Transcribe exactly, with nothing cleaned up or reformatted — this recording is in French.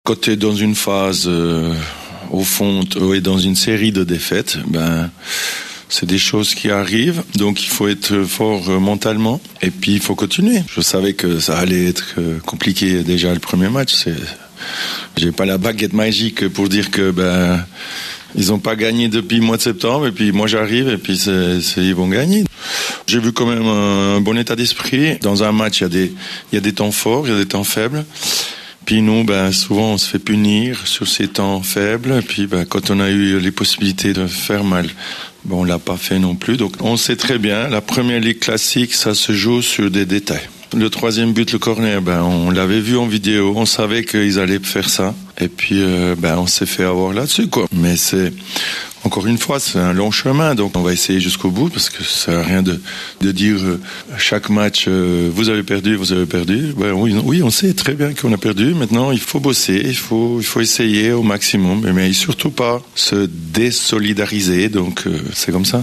Quand tu es dans une phase, euh, au fond, et dans une série de défaites, ben, c'est des choses qui arrivent. Donc il faut être fort euh, mentalement. Et puis il faut continuer. Je savais que ça allait être euh, compliqué déjà le premier match. C'est... J'ai pas la baguette magique pour dire que ben ils ont pas gagné depuis le mois de septembre. Et puis moi j'arrive et puis c'est, c'est, ils vont gagner. J'ai vu quand même un, un bon état d'esprit. Dans un match, il y a des, il y a des temps forts, il y a des temps faibles. Puis nous, ben, souvent, on se fait punir sur ces temps faibles. Et puis, ben, quand on a eu les possibilités de faire mal, ben, on l'a pas fait non plus. Donc, on sait très bien, la première ligue classique, ça se joue sur des détails. Le troisième but, le corner, ben, on l'avait vu en vidéo. On savait qu'ils allaient faire ça. Et puis, euh, ben, on s'est fait avoir là-dessus, quoi. Mais c'est, encore une fois, c'est un long chemin. Donc, on va essayer jusqu'au bout parce que ça sert à rien de, de dire euh, chaque match, euh, vous avez perdu, vous avez perdu. Ben, oui, oui, on sait très bien qu'on a perdu. Maintenant, il faut bosser, il faut, il faut essayer au maximum. Mais, mais surtout pas se désolidariser. Donc, euh, c'est comme ça.